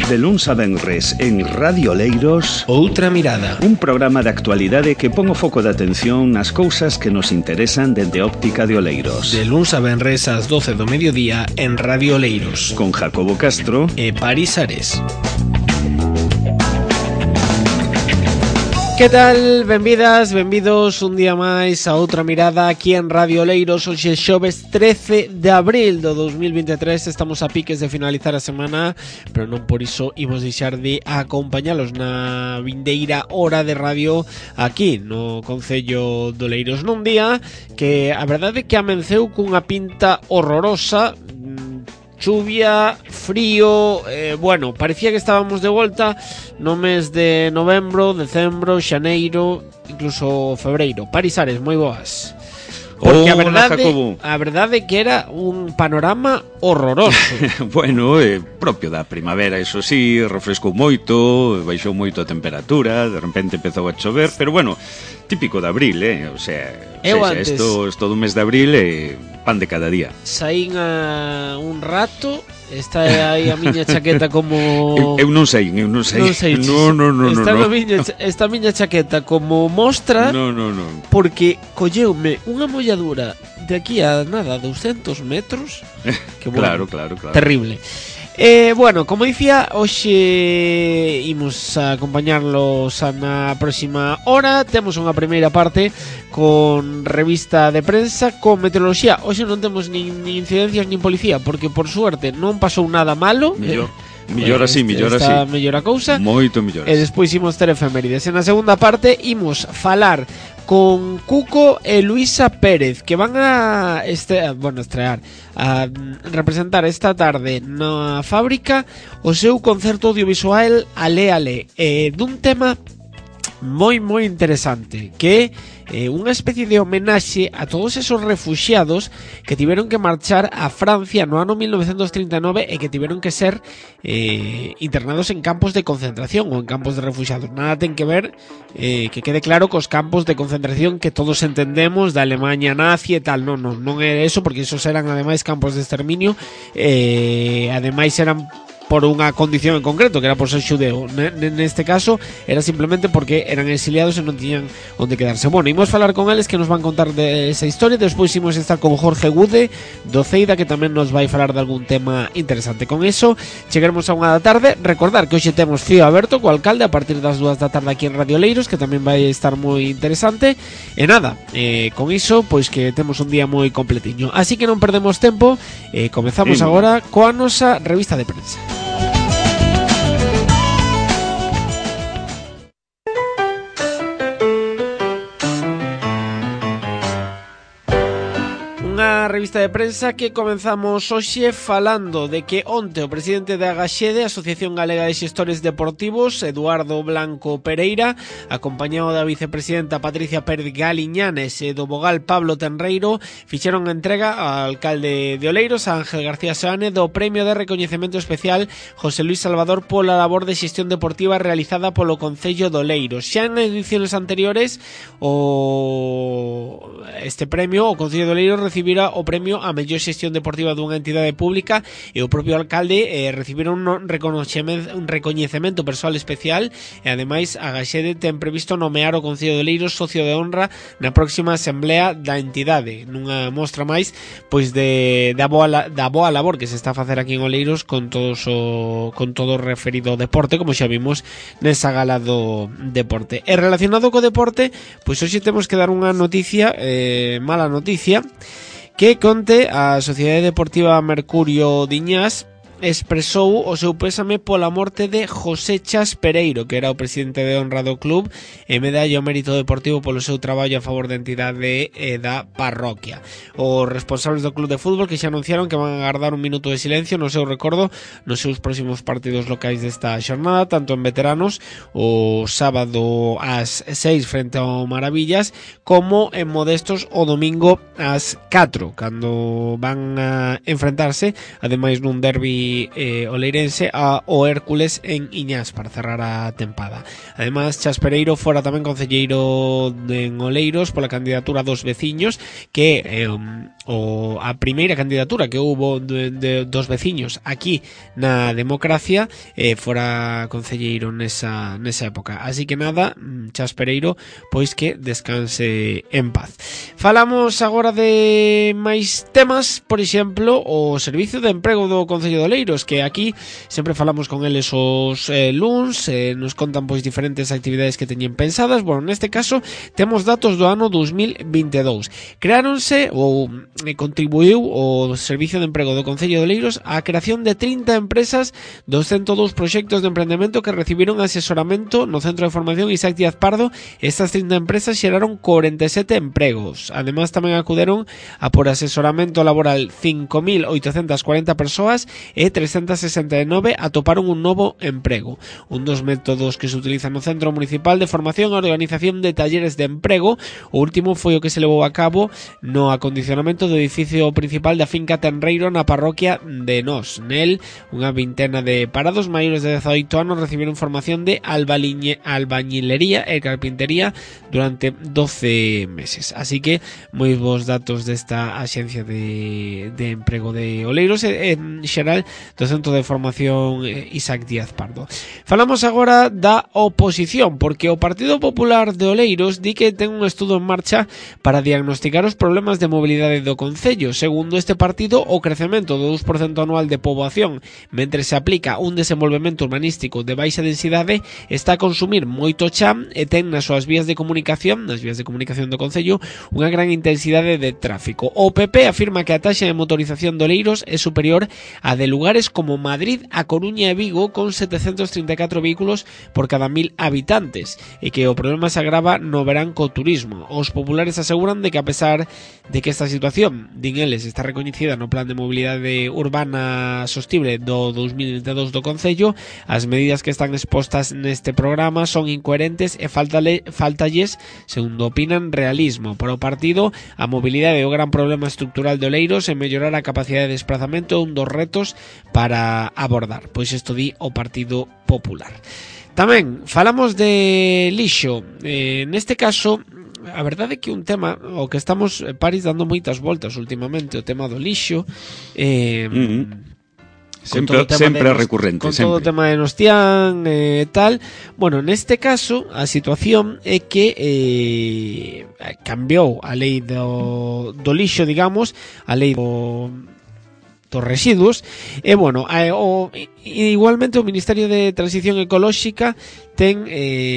De luns a venres en Radio Oleiros, Outra Mirada, un programa de actualidade que pon o foco de atención nas cousas que nos interesan dende óptica de Oleiros. de luns a venres ás 12 do mediodía en Radio Oleiros, Con Jacobo Castro e Paris Ares. Que tal? Benvidas, benvidos un día máis a Outra Mirada aquí en Radio Oleiros. Hoxe xoves 13 de abril do 2023. Estamos a piques de finalizar a semana, pero non por iso imos deixar de acompañalos na vindeira hora de radio aquí no Concello de Oleiros, nun día que a verdade é que amenceu cunha pinta horrorosa. Chuvia, frío, bueno, parecía que estábamos de volta no mes de novembro, decembro, xaneiro, incluso febreiro. Paris Ares, moi boas. Porque a verdade é que era un panorama horroroso. Bueno, propio da primavera, iso sí, refrescou moito, baixou moito a temperatura, de repente empezou a chover, pero bueno, típico de abril, o sea, isto do mes de abril é pan de cada día. Saín a un rato, está aí a miña chaqueta como... Eu non sei. No. Esta miña chaqueta como mostra. No. Porque colleume unha molladura de aquí a nada, 200 metros. Que bueno, claro. Terrible. Bueno, como dicía, hoxe imos a acompañarlos na próxima hora. Temos unha primeira parte con revista de prensa, con meteoroloxía. Hoxe non temos nin incidencias nin policía, porque por suerte non pasou nada malo. Mellor así. Está mellor a cousa. Moito mellor. E despois imos ter efemérides. En a segunda parte imos falar con Cuco e Luisa Pérez, que van a estrear, a representar esta tarde na fábrica o seu concerto audiovisual Ale, dun tema moi interesante, que é unha especie de homenaxe a todos esos refuxiados que tiveron que marchar a Francia no ano 1939 e que tiveron que ser internados en campos de concentración ou en campos de refuxiados. Nada ten que ver, que quede claro, cos campos de concentración que todos entendemos da Alemanha nazi e tal. Non é eso, porque esos eran ademais campos de exterminio, ademais eran por unha condición en concreto, que era por ser xudeo. Neste caso era simplemente porque eran exiliados e non tiñan onde quedarse. Bueno, imos falar con eles, que nos van contar de esa historia. Despois imos estar con Jorge Gude do Ceida, que tamén nos vai falar de algún tema interesante. Con eso chegaremos a unha da tarde. Recordar que hoxe temos fío aberto co alcalde a partir das 2 da tarde aquí en Radio Oleiros, que tamén vai estar moi interesante. E nada, con iso, pois que temos un día moi completiño. Así que non perdemos tempo, comezamos agora coa nosa revista de prensa. Unha revista de prensa que comenzamos hoxe falando de que onte o presidente da Agaxede, Asociación Galega de Xestores Deportivos, Eduardo Blanco Pereira, acompañado da vicepresidenta Patricia Pérez Galiñanes e do vogal Pablo Tenreiro, fixeron a entrega ao alcalde de Oleiros, Ángel García Seoane, do premio de recoñecemento especial José Luis Salvador pola labor de xestión deportiva realizada polo Concello de Oleiros. Xa en ediciones anteriores este premio, o Concello de Oleiros recibira o premio a mellor xestión deportiva dunha entidade pública, e o propio alcalde recibiron un recoñecemento persoal especial. E ademais a Agaxede ten previsto nomear o Concello de Oleiros socio de honra na próxima asamblea da entidade, nunha mostra máis pois da boa labor que se está a facer aquí en Oleiros con todo o referido ao deporte, como xa vimos nesa gala do deporte. E relacionado co deporte, pois hoxe temos que dar unha noticia, mala noticia, que conte a Sociedade Deportiva Mercurio Diñás expresou o seu pésame pola morte de José Chas Pereiro, que era o presidente de honra do club e medalla ao mérito deportivo polo seu traballo a favor da entidade e da parroquia. Os responsables do club de fútbol que xa anunciaron que van a agardar un minuto de silencio no seu recordo nos seus próximos partidos locais desta xornada, tanto en veteranos o sábado ás 6 frente ao Maravillas, como en Modestos o domingo ás 4, cando van a enfrentarse ademais nun derbi derbi oleirense ao Hércules en Iñás para cerrar a tempada. Además, Chas Pereiro fora tamén concelleiro en Oleiros pola candidatura dos veciños, que a primeira candidatura que houbo dos veciños aquí na democracia, fora concelleiro nesa época. Así que nada, Chas Pereiro, pois que descanse en paz. Falamos agora de máis temas, por exemplo, o Servicio de Emprego do Concello de Oleiros, que aquí sempre falamos con eles os luns, nos contan pois diferentes actividades que teñen pensadas. Bueno, neste caso temos datos do ano 2022. Creáronse ou contribuiu o Servicio de Emprego do Concello de Oleiros á creación de 30 empresas, 202 proxectos de emprendemento que recibiron asesoramento no Centro de Formación Isaac Díaz Pardo. Estas 30 empresas xeraron 47 empregos. Además, tamén acuderon a por asesoramento laboral 5.840 persoas e 369 atoparon un novo emprego. Un dos métodos que se utilizan no Centro Municipal de Formación e Organización de Talleres de Emprego. O último foi o que se levou a cabo no acondicionamento do edificio principal da finca Tenreiro na parroquia de Nós. Nel, unha vintena de parados maiores de 18 anos recibiron formación de albañilería e carpintería durante 12 meses. Así que moi bons datos desta axencia de emprego de Oleiros e en xeral do Centro de Formación Isaac Díaz Pardo. Falamos agora da oposición, porque o Partido Popular de Oleiros di que ten un estudo en marcha para diagnosticar os problemas de mobilidade do concello. Segundo este partido, o crecemento do 2% anual de poboación mentre se aplica un desenvolvemento urbanístico de baixa densidade está a consumir moito cham e ten nas súas vías de comunicación, nas vías de comunicación do concello, unha gran intensidade de tráfico. O PP afirma que a taxa de motorización de Oleiros é superior a de lugares como Madrid, A Coruña e Vigo, con 734 vehículos por cada 1000 habitantes, e que o problema se agrava no verán co turismo. Os populares aseguran de que a pesar de que esta situación, din eles, está recoñecida no Plan de Mobilidade Urbana Sostible do 2022 do Concello, as medidas que están expostas neste programa son incoherentes e faltalles, segundo opinan, realismo. Para o partido, a mobilidade é o gran problema estructural de Oleiros e mellorar a capacidade de desplazamento é un dos retos para abordar. Pois isto di o Partido Popular. Tamén falamos de lixo. Neste caso, a verdade é que un tema o que estamos, Paris, dando moitas voltas últimamente, o tema do lixo, sempre recurrente, con todo o tema de Nostián e tal. Bueno, neste caso a situación é que cambiou a lei do lixo, digamos, a lei dos residuos, e bueno, igualmente o Ministerio de Transición Ecolóxica ten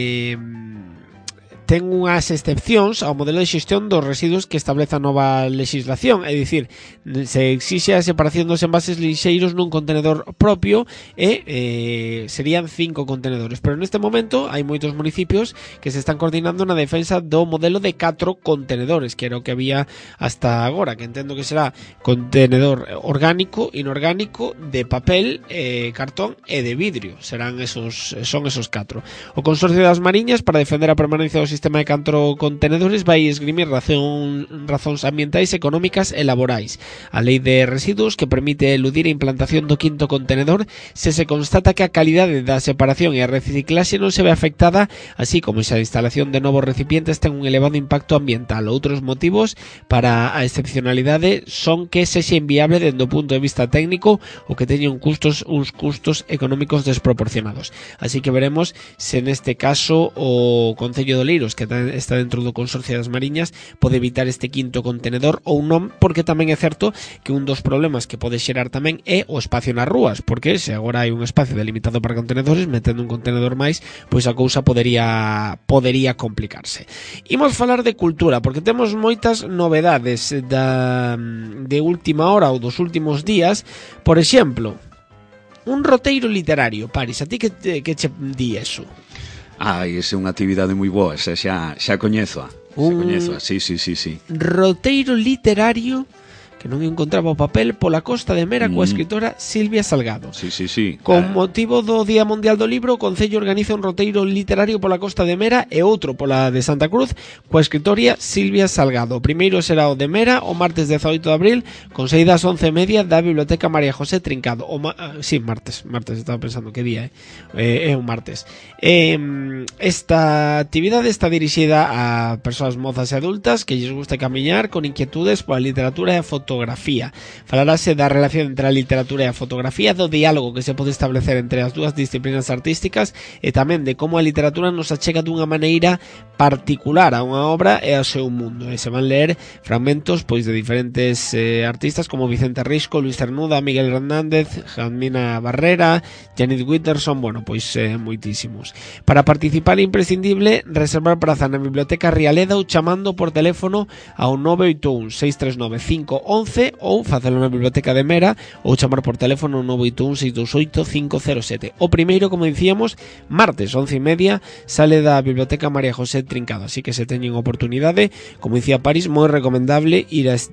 unhas excepcións ao modelo de xestión dos residuos que establece a nova legislación, é dicir, se exixe a separación dos envases lixeiros nun contenedor propio e serían 5 contenedores, pero neste momento hai moitos municipios que se están coordinando na defensa do modelo de 4 contenedores, que era o que había hasta agora, que entendo que será contenedor orgánico, inorgánico, de papel, cartón e de vidrio. Son esos 4. O Consorcio das Mariñas, para defender a permanencia do sistema de 4 contenedores, vai esgrimir razóns ambientais, económicas e laborais. A lei de residuos, que permite eludir a implantación do 5º contenedor se constata que a calidade da separación e a reciclaxe non se ve afectada, así como se a instalación de novos recipientes ten un elevado impacto ambiental. Outros motivos para a excepcionalidade son que sexa inviable dende o punto de vista técnico ou que teña uns custos económicos desproporcionados. Así que veremos se neste caso o Concello de Oleiros, que está dentro do Consorcio das Mariñas, pode evitar este 5º contenedor ou non, porque tamén é certo que un dos problemas que pode xerar tamén é o espacio nas rúas, porque se agora hai un espacio delimitado para contenedores, metendo un contenedor máis, pois a cousa podería complicarse. Imos falar de cultura, porque temos moitas novedades de última hora ou dos últimos días. Por exemplo, un roteiro literario. Paris, a ti que che di eso? Esa é unha actividade moi boa, xa coñezo. Sí. Roteiro literario que non encontraba o papel pola Costa de Mera coa escritora Silvia Salgado. Sí. Con motivo do Día Mundial do Libro, o Concello organiza un roteiro literario pola Costa de Mera e outro pola de Santa Cruz coa escritora Silvia Salgado. O primeiro será o de Mera o martes 18 de abril con saída ás 11:30 da Biblioteca María José Trincado. Martes, estaba pensando que día é un martes. Esta actividade está dirixida a persoas mozas e adultas que lles gusta camiñar con inquietudes pola literatura e a fotografía. Falarase da relación entre a literatura e a fotografía, do diálogo que se pode establecer entre as dúas disciplinas artísticas e tamén de como a literatura nos achega dunha maneira particular a unha obra e ao seu mundo. E se van ler fragmentos pois de diferentes artistas como Vicente Risco, Luis Cernuda, Miguel Hernández, Jamina Barrera, Janet Winterson, pois moitísimos. Para participar é imprescindible reservar praza na Biblioteca Rialeda ou chamando por teléfono ao 981 639 511 ou facelo na Biblioteca de Mera ou chamar por teléfono ao 981 628 507. O primeiro, como dicíamos, martes 11:30 sale da Biblioteca María José Trincado, así que se teñen oportunidade, como dicía París, moi recomendable ir a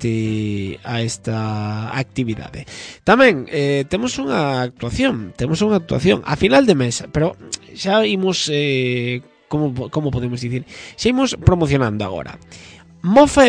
esta actividade. Tamén temos unha actuación a final de mes, pero xa imos como podemos dicir, xa imos promocionando agora. Mofa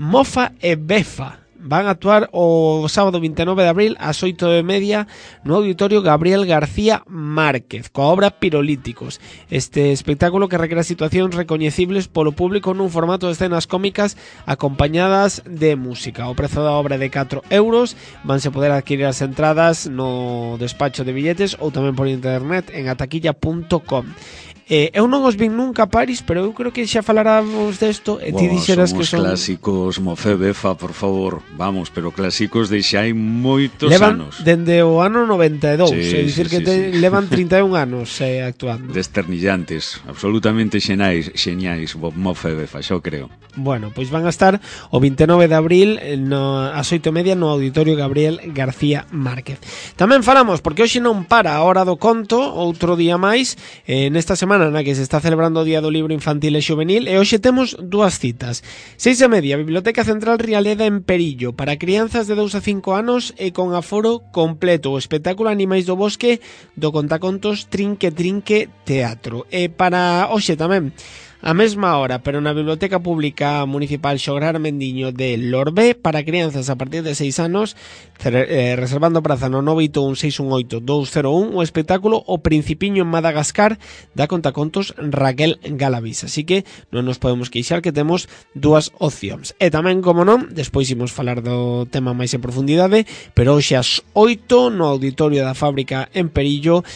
e Befa van a actuar o sábado 29 de abril ás 8:30 no Auditorio Gabriel García Márquez coa obra Pirolíticos. Este espectáculo que recrea situacións recoñecibles polo público nun formato de escenas cómicas acompañadas de música. O prezo da obra é de 4 euros. Vanse poder adquirir as entradas no despacho de billetes ou tamén por internet en ataquilla.com. Eu non os vin nunca, Paris, pero eu creo que xa falaramos desto e ti dixeras que son clásicos, Mofe Befa, por favor, vamos, pero clásicos de xa hai moitos anos. Dende o ano 92, é dicir que levan 31 anos actuando. Desternillantes, absolutamente xeñais, Mofe Befa, xo creo. Bueno, pois van a estar o 29 de abril ás 8:30 no Auditorio Gabriel García Márquez. Tamén falamos, porque hoxe non para a hora do conto, outro día máis, nesta semana na que se está celebrando o Día do Libro Infantil e Xuvenil, e hoxe temos dúas citas. 6:30, Biblioteca Central Rialeda en Perillo, para crianzas de 2 a 5 anos e con aforo completo, o espectáculo Animais do Bosque do contacontos Trinque Teatro. E para hoxe tamén a mesma hora, pero na Biblioteca Pública Municipal Xograr Mendiño de Lorbé, para crianzas a partir de 6 anos, reservando praza no 981 618 201, o espectáculo O Principiño en Madagascar da contacontos Raquel Galavis. Así que non nos podemos queixar que temos dúas opcións. E tamén, como non, despois imos falar do tema máis en profundidade, pero hoxe ás 8 no Auditorio da Fábrica en Perillo,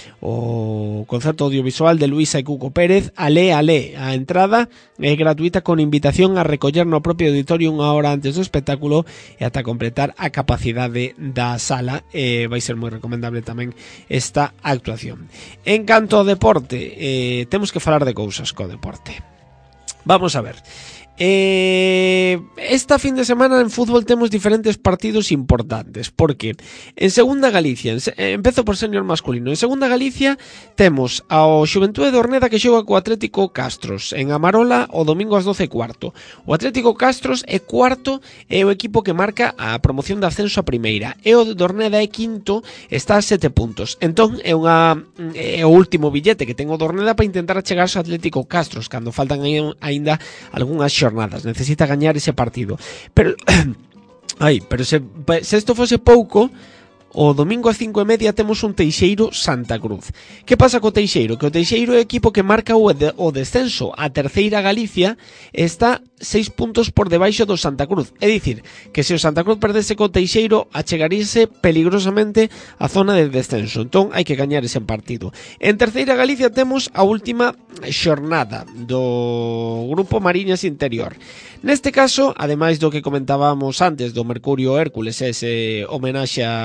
o concerto audiovisual de Luisa e Cuco Pérez, Ale, a entrada é gratuita con invitación a recoller no propio auditorio unha hora antes do espectáculo e ata completar a capacidade da sala. Vai ser moi recomendable tamén esta actuación. En canto ao deporte, temos que falar de cousas co deporte. Vamos a ver. Esta fin de semana en fútbol temos diferentes partidos importantes, porque en Segunda Galicia, empezo por senior masculino, en Segunda Galicia temos ao Xuventude de Orneda que xoga co Atlético Castros en Amarola o domingo ás 12:15. O Atlético Castros é cuarto, é o equipo que marca a promoción de ascenso a primeira, e o de Orneda é quinto, está a 7 puntos. Entón é o último billete que ten o de Orneda para intentar achegarse ao Atlético Castros cando faltan aínda algunhas jornadas, necesita gañar ese partido. Pero se isto fose pouco, o domingo ás 5:30 temos un Teixeiro Santa Cruz. Que pasa co Teixeiro? Que o Teixeiro é o equipo que marca o descenso a terceira Galicia, está 6 puntos por debaixo do Santa Cruz. É dicir, que se o Santa Cruz perdese co Teixeiro, achegaríase peligrosamente a zona de descenso. Entón, hai que gañar ese partido. En terceira Galicia temos a última xornada do Grupo Mariñas Interior. Neste caso, ademais do que comentábamos antes do Mercurio Hércules, ese homenaxe a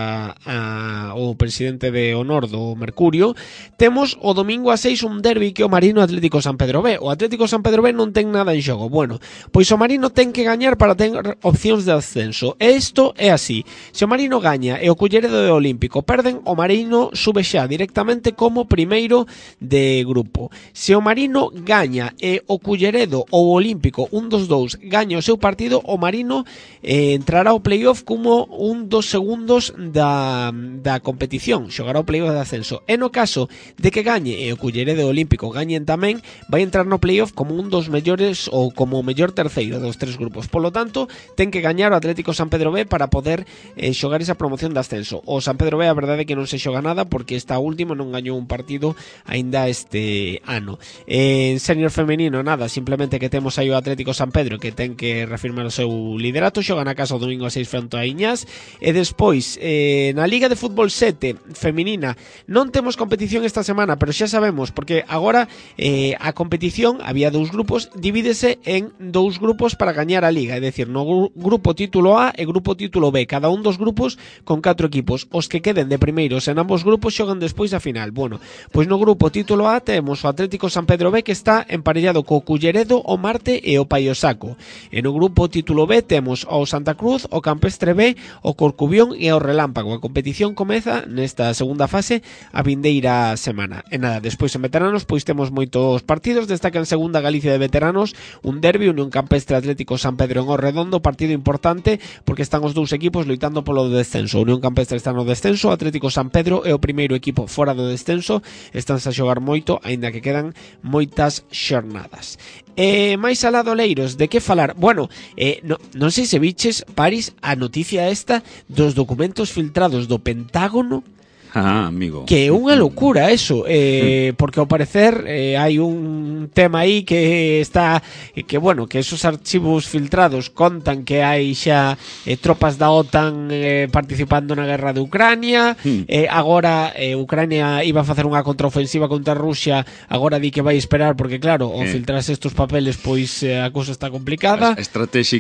o presidente de honor do Mercurio, temos o domingo a 6 un derbi que o Marino Atlético San Pedro B. O Atlético San Pedro B non ten nada en xogo. Bueno, pois o Marino ten que gañar para ter opcións de ascenso. E isto é así. Se o Marino gaña e o Culleredo e o Olímpico perden, o Marino sube xa directamente como primeiro de grupo. Se o Marino gaña e o Culleredo ou o Olímpico, un dos dous, gaña o seu partido, o Marino entrará ao playoff como un dos segundos da competición, xogará o playoff de ascenso. E no caso de que gañe e o Culleredo e o Olímpico gañen tamén, vai entrar no playoff como un dos mellores ou como o mellor terceiro dos tres grupos. Polo tanto, ten que gañar o Atlético San Pedro B para poder xogar esa promoción de ascenso. O San Pedro B, a verdade é que non se xoga nada porque está último, non gañou un partido aínda este ano. En senior femenino, nada, simplemente que temos aí o Atlético San Pedro que ten que reafirmar o seu liderato, xoga na casa o domingo a 6 fronte a Iñás. E despois na Liga de Fútbol 7 femenina non temos competición esta semana, pero xa sabemos, porque agora a competición, había dous grupos, divídese en dous grupos para gañar a Liga, é dicir, no grupo título A e grupo título B, cada un dos grupos con 4 equipos. Os que queden de primeiros en ambos grupos xogan despois a final. Bueno, pois no grupo título A temos o Atlético San Pedro B, que está emparellado co Culleredo, o Marte e o Paiosaco. E no grupo título B temos o Santa Cruz, o Campestre B, o Corcubión e o Relámpago. A competición comeza nesta segunda fase a vindeira semana. E nada, despois en veteranos pois temos moitos partidos. Destaca en segunda Galicia de veteranos un derbi, Unión Campestre Atlético San Pedro en Orredondo, partido importante porque están os dous equipos loitando polo descenso. Unión Campestre está no descenso, Atlético San Pedro é o primeiro equipo fora do descenso, estánse a xogar moito, aínda que quedan moitas xornadas. Máis alá do Leiros, de que falar? Bueno, non sei se viches, Paris, a noticia esta dos documentos filtrados do Pentágono. Amigo. Que é unha locura eso, porque ao parecer hai un tema aí que está, que bueno, que esos archivos filtrados contan que hai xa tropas da OTAN participando na guerra de Ucrania. Agora Ucrania iba a facer unha contraofensiva contra Rusia, agora di que vai esperar porque claro, ao filtrarse estos papeles pois a cousa está complicada. A estrategia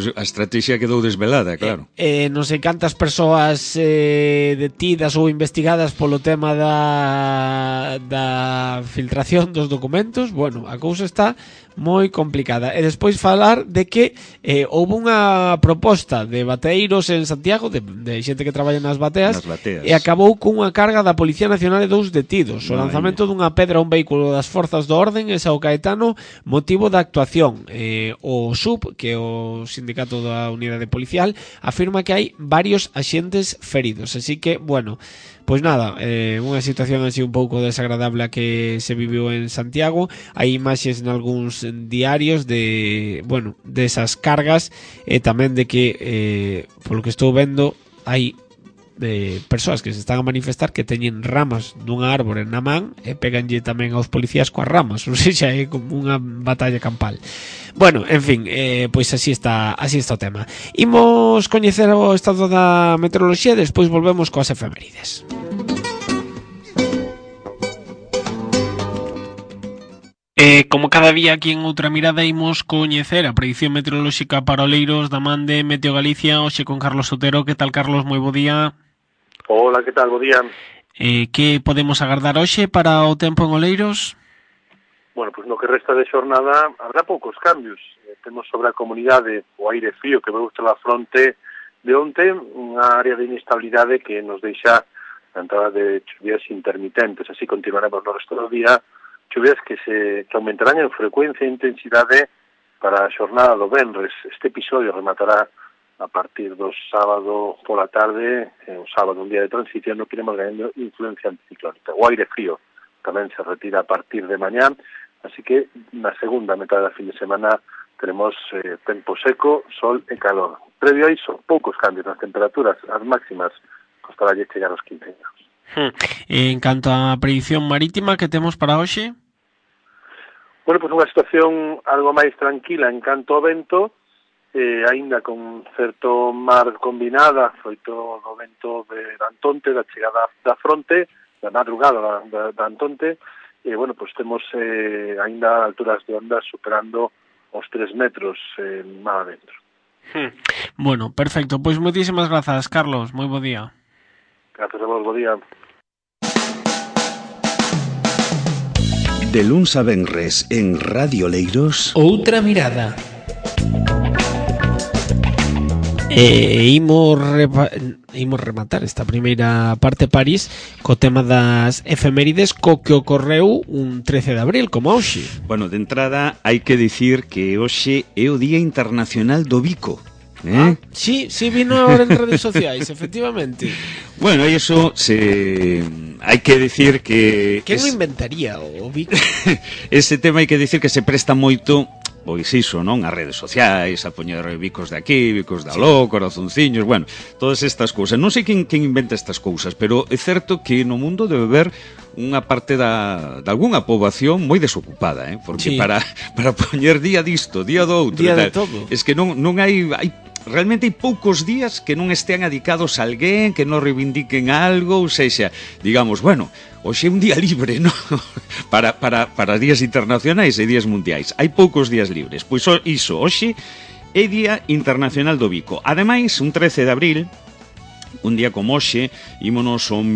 quedou desvelada, claro. Non sei cantas persoas detidas ou investigadas polo tema da filtración dos documentos. Bueno, a cousa está moi complicada. E despois falar de que houve unha proposta de bateeiros en Santiago, de xente que traballa nas bateas, e acabou cunha carga da Policía Nacional e 2 detidos. O lanzamento dunha pedra a un vehículo das Forzas do Orden en Sao Caetano, motivo da actuación. O SUB, que é o sindicato da unidade policial, afirma que hai varios axentes feridos. Así que, bueno, pois nada, unha situación así un pouco desagradable a que se viviu en Santiago. Hai imaxes en algúns diarios de, bueno, desas cargas e tamén de que, polo que estou vendo, hai persoas que se están a manifestar que teñen ramas dunha árbore na man e peganlle tamén aos policías coas ramas, ou seja, é como unha batalla campal. Bueno, en fin, pois así está o tema. Imos coñecer o estado da meteoroloxía e despois volvemos coas efemérides. Como cada día aquí en Outra Mirada imos coñecer a predición meteorolóxica para Oleiros da man de Meteo Galicia, hoxe con Carlos Otero. Que tal, Carlos? Moi bo día. Hola, que tal? Bo día. Que podemos agardar hoxe para o tempo en Oleiros? Bueno, pois no que resta de xornada habrá poucos cambios. Temos sobre a comunidade o aire frío que veu la fronte de onte, unha área de inestabilidade que nos deixa a entrada de chuvias intermitentes. Así continuaremos no resto do día, chuvias que aumentarán en frecuencia e intensidade para a xornada do venres. Este episodio rematará a partir do sábado pola tarde, o sábado, un día de transición, no queremos gañando influencia anticiclónica. O aire frío tamén se retira a partir de mañá, así que na segunda metade da fin de semana teremos tempo seco, sol e calor. Previo a iso, poucos cambios nas temperaturas, as máximas costará chegar aos 15 graus. En canto á predición marítima que temos para hoxe? Bueno, pois unha situación algo máis tranquila en canto ao vento, aínda con certo mar combinada, froito do vento de Antonte, da chegada da fronte, da madrugada da Antonte, e, bueno, pois temos aínda alturas de ondas superando os 3 metros mar adentro. Bueno, perfecto. Pois moitísimas grazas, Carlos. Moi bo día. Gracias a vos, bo día. De luns a venres en Radio Leiros, Outra mirada. Imos rematar esta primeira parte París co tema das efemérides co que ocorreu un 13 de abril, como hoxe. Bueno, de entrada hai que dicir que hoxe é o Día Internacional do Bico. Sí, vino ahora en redes sociais, efectivamente. Bueno, e iso hai que dicir que... Que non inventaría o bico? Ese tema hai que dicir que se presta moito, pois iso, non? As redes sociais, a poñer bicos de aquí, bicos de aló, corazonciños, bueno, todas estas cousas. Non sei quen inventa estas cousas, pero é certo que no mundo debe haber unha parte de algunha poboación moi desocupada, porque sí, para poñer día disto, día do outro, día de todo. Es que non hai realmente hai poucos días que non estean adicados a alguén, que non reivindiquen algo, ou sexa, digamos, bueno, hoxe é un día libre, non? Para días internacionais e días mundiais. Hai poucos días libres. Pois iso, hoxe é Día Internacional do Bico. Ademais, un 13 de abril, un día como hoxe, ímonos ao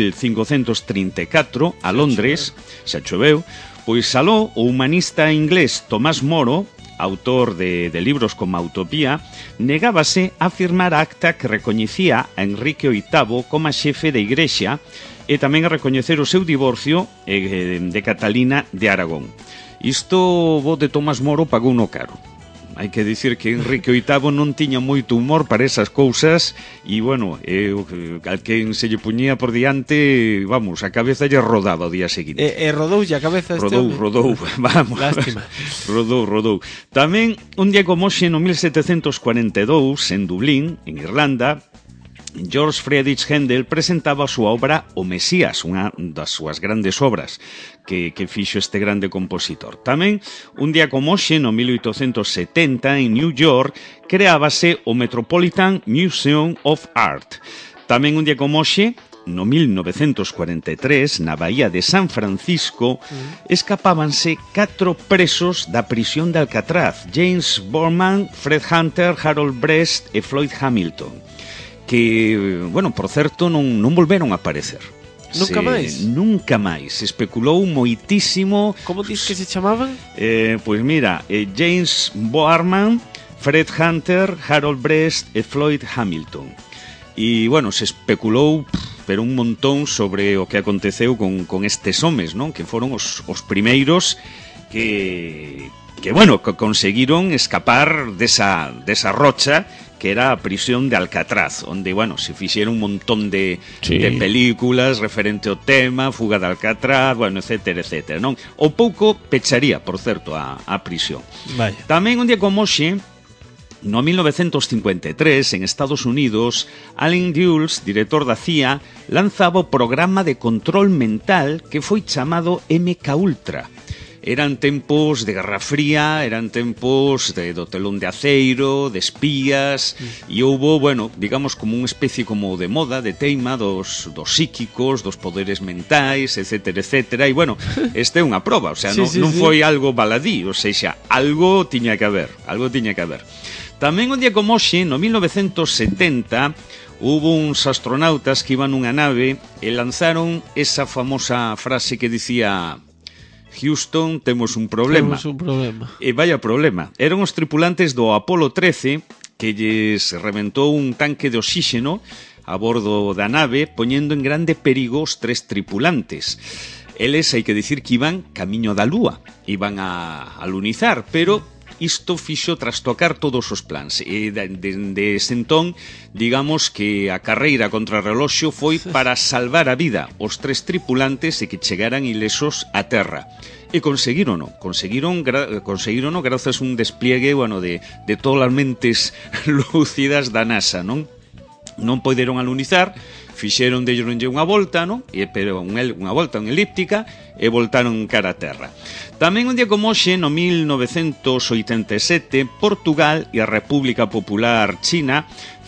1534 a Londres, xa choveu, pois aló o humanista inglés Tomás Moro, autor de libros como Utopía, negábase a firmar a acta que recoñecía a Enrique VIII como xefe de Igrexa e tamén a recoñecer o seu divorcio de Catalina de Aragón. Isto vos de Tomás Moro pagou no caro. Hai que dicir que Enrique VIII non tiña moito humor para esas cousas e, bueno, al quen se lle puñía por diante, vamos, a cabeza lle rodaba o día seguinte. Rodoulle a cabeza este Rodou, vamos. Lástima. Rodou. Tamén, un día como hoxe, no 1742, en Dublín, en Irlanda, George Friedrich Händel presentaba a súa obra O Mesías, unha das súas grandes obras que fixo este grande compositor. Tamén, un día como hoxe, no 1870, en New York, creábase o Metropolitan Museum of Art. Tamén un día como hoxe, no 1943, na Bahía de San Francisco, escapábanse 4 presos da prisión de Alcatraz: James Borman, Fred Hunter, Harold Brest e Floyd Hamilton, que, bueno, por certo, non volveron a aparecer. Nunca máis? Nunca máis. Especulou moitísimo. Como dis que se chamaban? Pois mira, James Borman, Fred Hunter, Harold Brest e Floyd Hamilton. E, bueno, se especulou pero un montón sobre o que aconteceu con estes homes, non? Que foron os primeiros que bueno, conseguiron escapar desa rocha que era a prisión de Alcatraz, onde, bueno, se fixeron un montón de películas referente ao tema, Fuga de Alcatraz, bueno, etcétera, non? O pouco pecharía, por certo, a prisión. Vaya. Tamén un día como hoxe, no 1953, en Estados Unidos, Allen Dulles, director da CIA, lanzaba o programa de control mental que foi chamado MKUltra. Eran tempos de Guerra Fría, eran tempos do telón de aceiro, de espías, e houbo, bueno, digamos, como unha especie como de moda, de teima dos psíquicos, dos poderes mentais, etcétera, e, bueno, este é unha proba, o sea, non foi algo baladí, ou seja, algo tiña que haber. Tamén un día como hoxe, no 1970, hubo uns astronautas que iban nunha nave e lanzaron esa famosa frase que dicía: Houston, temos un problema. E vaya problema. Eran os tripulantes do Apolo 13 que lles reventou un tanque de oxígeno a bordo da nave, poñendo en grande perigo os 3 tripulantes. Eles, hai que dicir que iban camiño da Lúa, iban a lunizar, pero isto fixo trastocar todos os plans. E desde entón, digamos que a carreira contra o reloxo foi para salvar a vida os 3 tripulantes e que chegaran ilesos a terra. E conseguírono grazas a un despliegue, bueno, de todas as mentes lúcidas da NASA, non? Non poderon alunizar, fixeron delleronlle unha volta, non? Pero unha volta elíptica, e voltaron cara a terra. Tamén un día como hoxe, no 1987, Portugal e a República Popular China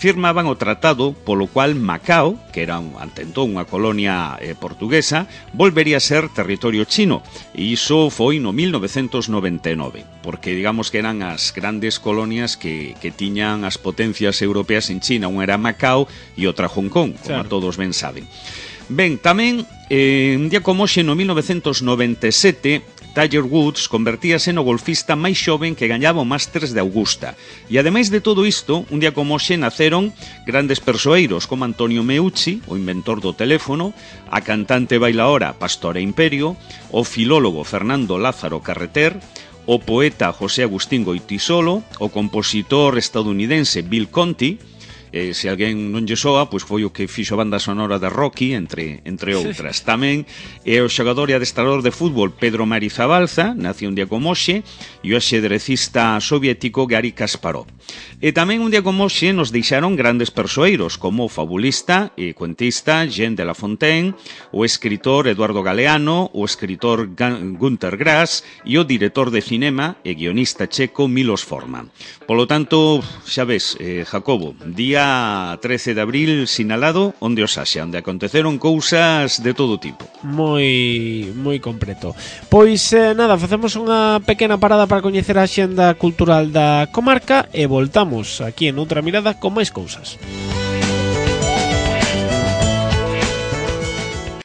firmaban o tratado polo cual Macao, que era ante entón unha colonia portuguesa, volvería a ser territorio chino, e iso foi no 1999, porque digamos que eran as grandes colonias que tiñan as potencias europeas en China. Unha era Macao e outra Hong Kong, como todos ben saben. Ben, tamén, un día como hoxe, no 1997, Tiger Woods convertíase no golfista máis xoven que gañaba o Masters de Augusta. E ademais de todo isto, un día como hoxe naceron grandes persoeiros como Antonio Meucci, o inventor do teléfono, a cantante bailaora Pastora Imperio, o filólogo Fernando Lázaro Carreter, o poeta José Agustín Goytisolo, o compositor estadounidense Bill Conti. Se alguén non lle soa, pois foi o que fixo a banda sonora de Rocky, entre outras. Tamén é o xogador e adestrador de fútbol Pedro Marizabalza, nació un día como hoxe, e o xadrecista soviético Gary Kasparov. E tamén un día como hoxe nos deixaron grandes persoeiros, como o fabulista e cuentista Jean de La Fontaine, o escritor Eduardo Galeano, o escritor Günter Grass e o director de cinema e guionista checo Milos Forman. Polo tanto, xa ves, Jacobo, día 13 de abril sinalado onde os haxa, onde aconteceron cousas de todo tipo. Moi completo. Pois nada, facemos unha pequena parada para coñecer a axenda cultural da comarca e voltamos aquí en Outra Mirada con máis cousas.